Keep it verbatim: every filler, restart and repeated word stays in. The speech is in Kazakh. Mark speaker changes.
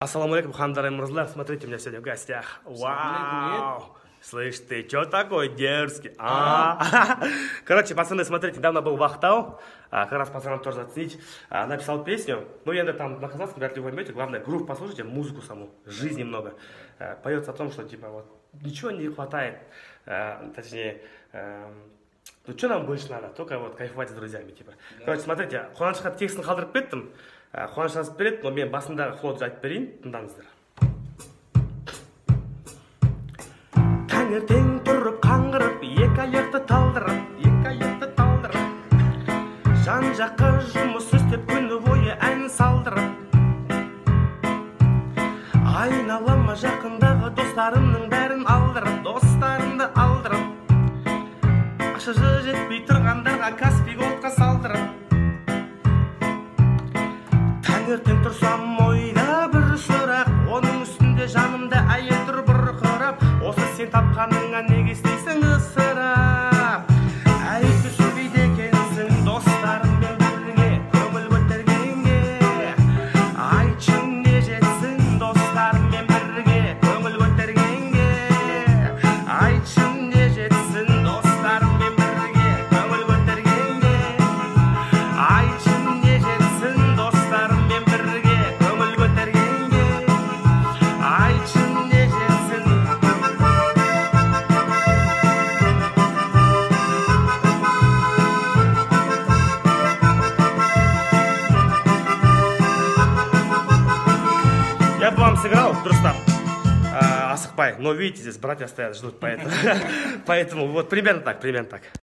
Speaker 1: Ассаламу алейкум, хамдар и мразлар. Смотрите, у меня сегодня в гостях. Вау! Слышь, ты чё такой дерзкий? А? Короче, пацаны, смотрите, недавно был в Ахтау, как раз пацанам тоже заценить, написал песню. Ну, я там на казахском вряд ли вы поймете, главное, грув послушайте, музыку саму, жизни много. Поется о том, что, типа, вот, ничего не хватает, точнее, ну, что нам больше надо, только вот кайфовать с друзьями, типа. Короче, смотрите, Қуанышқа текстін қалдырып кеттім, Қуаныш жазып береді, но мен басындағы флоуды айтып берейін, тыңдаңыздар. Таңертең тұрып қаңғырып, екі аяқты талдырып, екі аяқты талдырып, жан жаққа жұмыс істеп күні бойы ән салдырып, айналама жақындағы достарымның бәрін алдырып, достарымды алдырып, ақшасы жетпей тұрғандарға Каспий отқа салдырып, таңертең тұрсам ойда бір сұрақ, оның үстінде жанымда әйел тұр бұрқырап, осы сен тапқаныңа неге істейсің ысырап? Әйті сөйлейді екенсің достарыңмен бірге көңіл көтергенге, айтшы не жетсін достарыңмен бірге көңіл көтергенге, айтшы не жетсін достарыңмен бірге көңіл көтергенге, айтшы не жетсін достарыңмен бірге көңіл көтергенге, айтшы не жетсін. Я бы вам сыграл, дұрыстап, асықпай, но видите, здесь братья стоят, ждут, поэтому, поэтому вот примерно так, примерно так.